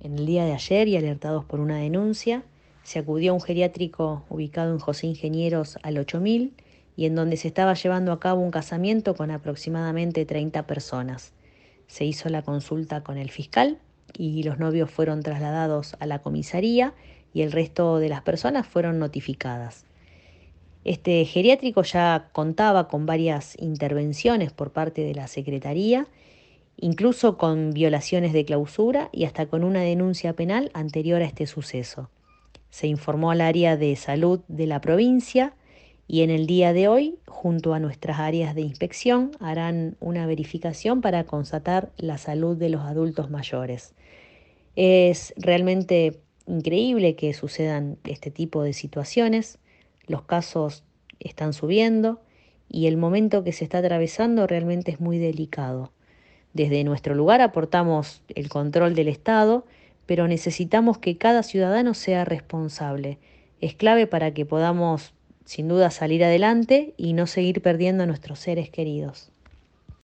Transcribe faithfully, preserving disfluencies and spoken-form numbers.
En el día de ayer, y alertados por una denuncia, se acudió a un geriátrico ubicado en José Ingenieros al ocho mil y en donde se estaba llevando a cabo un casamiento con aproximadamente treinta personas. Se hizo la consulta con el fiscal y los novios fueron trasladados a la comisaría y el resto de las personas fueron notificadas. Este geriátrico ya contaba con varias intervenciones por parte de la Secretaría, incluso con violaciones de clausura y hasta con una denuncia penal anterior a este suceso. Se informó al área de salud de la provincia y en el día de hoy, junto a nuestras áreas de inspección, harán una verificación para constatar la salud de los adultos mayores. Es realmente increíble que sucedan este tipo de situaciones. Los casos están subiendo y el momento que se está atravesando realmente es muy delicado. Desde nuestro lugar aportamos el control del Estado, pero necesitamos que cada ciudadano sea responsable. Es clave para que podamos, sin duda, salir adelante y no seguir perdiendo a nuestros seres queridos.